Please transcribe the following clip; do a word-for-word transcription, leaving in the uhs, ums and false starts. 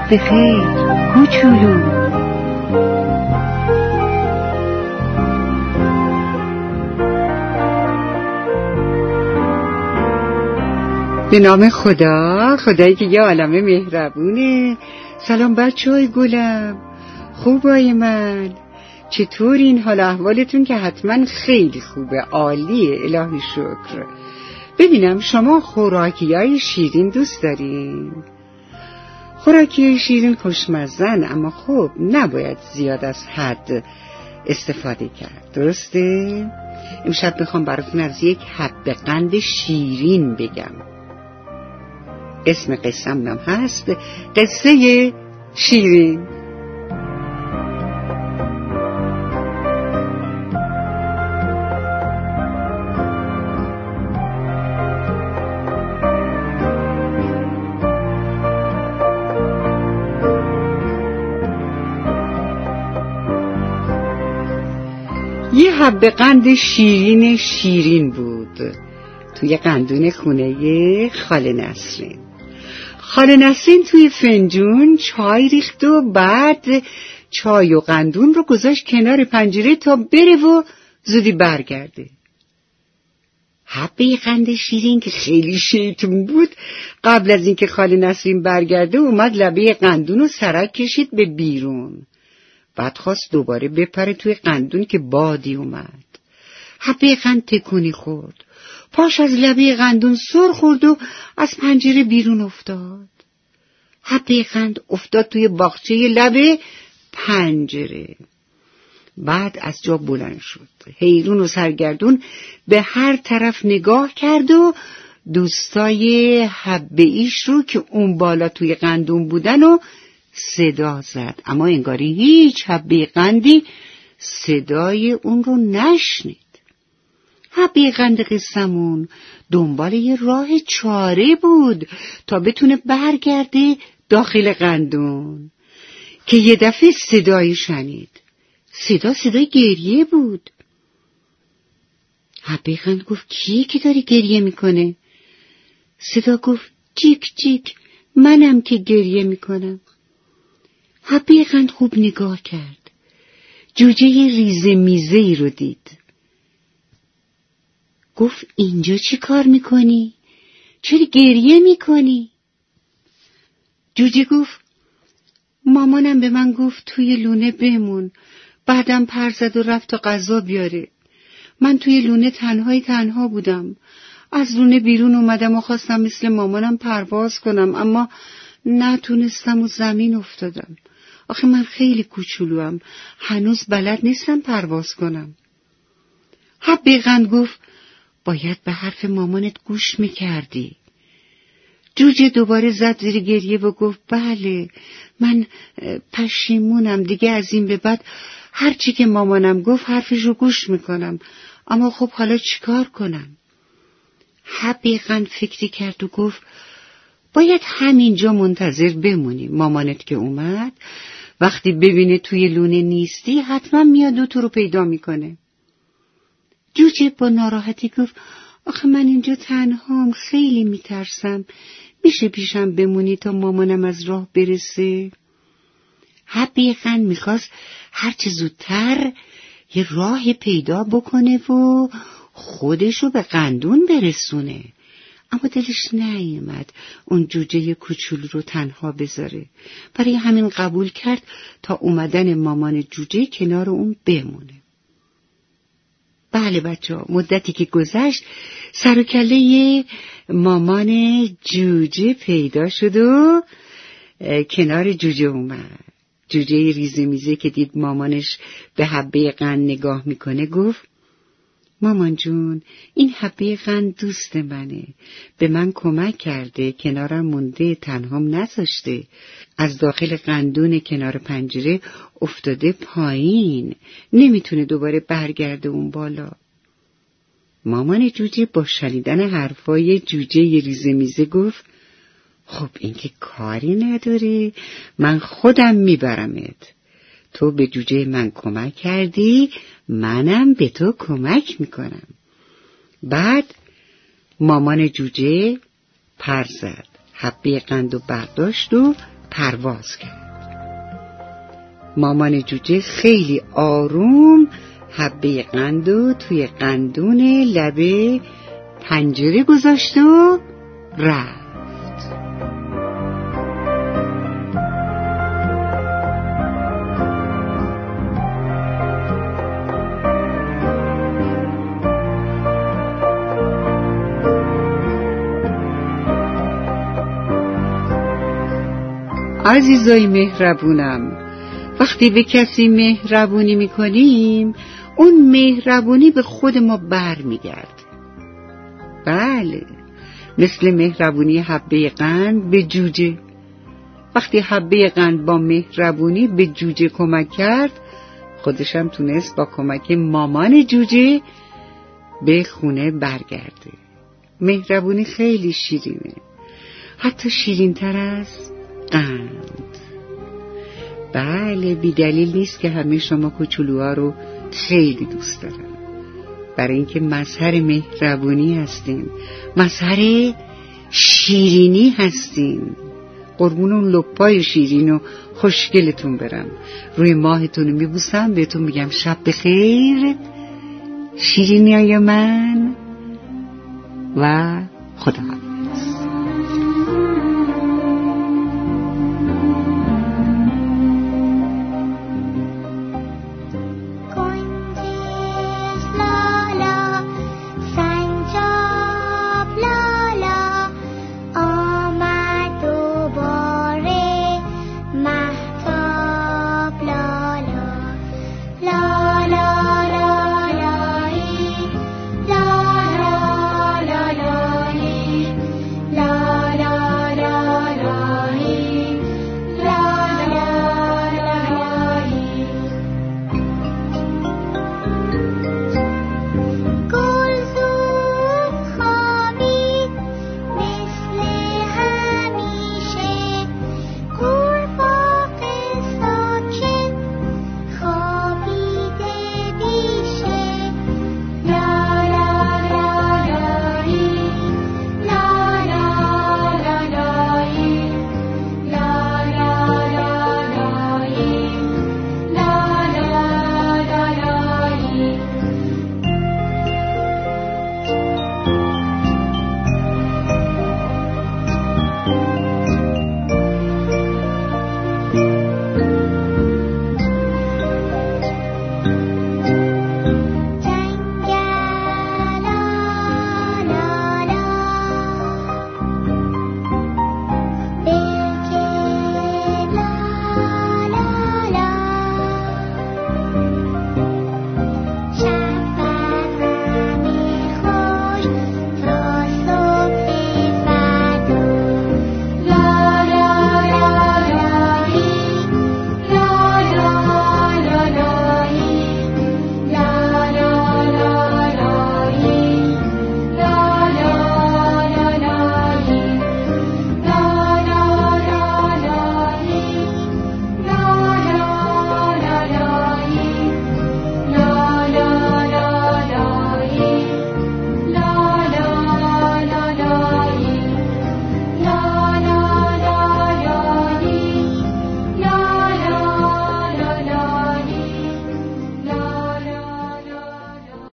شب بخیر کوچولو. به نام خدا، خدایی که یه عالمه مهربونه. سلام بچه های گلم، خوبای من، چطورین؟ حال احوالتون که حتما خیلی خوبه، عالیه، الهی شکر. ببینم شما خوراکی های شیرین دوست دارین؟ خوراکی های شیرین خوشمزن، اما خب نباید زیاد از حد استفاده کرد، درسته؟ امشب میخوام براتون از یک حب قند شیرین بگم. اسم قصه‌م هم هست قصه شیرین. یه حب قند شیرین شیرین بود توی قندون خونه خاله نسرین. خاله نسرین توی فنجون چای ریخت و بعد چای و قندون رو گذاشت کنار پنجره تا بره و زودی برگرده. حبه قند شیرین که خیلی شیطون بود، قبل از اینکه خاله نسرین برگرده اومد لبه قندون رو سرک کشید به بیرون. بعد خواست دوباره بپره توی قندون که بادی اومد. حبه قند تکونی خورد، پاش از لبه قندون سر خورد و از پنجره بیرون افتاد. حبه قند افتاد توی باغچه لبه پنجره. بعد از جا بلند شد، حیرون و سرگردون به هر طرف نگاه کرد و دوستای حبه ایش رو که اون بالا توی قندون بودن و صدا زد، اما انگاری هیچ حبه قندی صدای اون رو نشنید. حبه قند قصمون دنبال یه راه چاره بود تا بتونه برگرده داخل قندون که یه دفعه صدایی شنید. صدا صدای گریه بود. حبه قند گفت کیه که داری گریه میکنه؟ صدا گفت جیک جیک، منم که گریه میکنم. حبه قند خوب نگاه کرد، جوجه ریزه میزه ای رو دید. گفت اینجا چی کار میکنی؟ چرا گریه میکنی؟ جوجه گفت مامانم به من گفت توی لونه بمون، بعدم پر زد و رفت تا غذا بیاره. من توی لونه تنهای تنها بودم. از لونه بیرون اومدم و خواستم مثل مامانم پرواز کنم، اما نتونستم و زمین افتادم. آخه من خیلی کوچولوام، هنوز بلد نیستم پرواز کنم. حبه قند گفت باید به حرف مامانت گوش میکردی. جوجه دوباره زد زیر گریه و گفت بله، من پشیمونم، دیگه از این به بعد هرچی که مامانم گفت حرفشو گوش میکنم، اما خب حالا چیکار کنم؟ حبه قند فکری کرد و گفت باید همینجا منتظر بمونی. مامانت که اومد وقتی ببینه توی لونه نیستی حتما میاد و تو رو پیدا میکنه. جوجه با ناراحتی گفت آخه من اینجا تنهام، خیلی میترسم، میشه پیشم بمونی تا مامانم از راه برسه؟ حبه قند میخواست هرچه زودتر یه راه پیدا بکنه و خودشو به قندون برسونه، اما دلش نیامد اون جوجه کوچولو رو تنها بذاره. برای همین قبول کرد تا اومدن مامان جوجه کنار اون بمونه. بله بچه ها، مدتی که گذشت سر و کله مامان جوجه پیدا شد و کنار جوجه اومد. جوجه ریزه میزه که دید مامانش به حبه قند نگاه میکنه گفت مامان جون، این حبه قند دوست منه، به من کمک کرده، کنارم مونده، تنهام نذاشته. از داخل قندون کنار پنجره افتاده پایین، نمیتونه دوباره برگرده اون بالا. مامان جوجه با شنیدن حرفای جوجه ریزه میزه گفت خب این که کاری نداره، من خودم میبرمت. تو به جوجه من کمک کردی، منم به تو کمک میکنم. بعد مامان جوجه پر زد، حبه قند و برداشت و پرواز کرد. مامان جوجه خیلی آروم حبه قندو توی قندون لبه پنجره گذاشت و رفت. عزیزای مهربونم، وقتی به کسی مهربونی میکنیم اون مهربونی به خود ما بر میگرد. بله، مثل مهربونی حبه قند به جوجه. وقتی حبه قند با مهربونی به جوجه کمک کرد، خودشم تونست با کمک مامان جوجه به خونه برگرده. مهربونی خیلی شیرینه، حتی شیرین تر از قند. بله، بی دلیل نیست که همه شما کوچولوها رو خیلی دوست دارن، برای اینکه مظهر مهربونی هستین، مظهر شیرینی هستین. قربون اون لپای شیرین و خوشگلتون برم، روی ماهتون رو میبوسم، بهتون میگم شب بخیر شیرینی های من و خدا.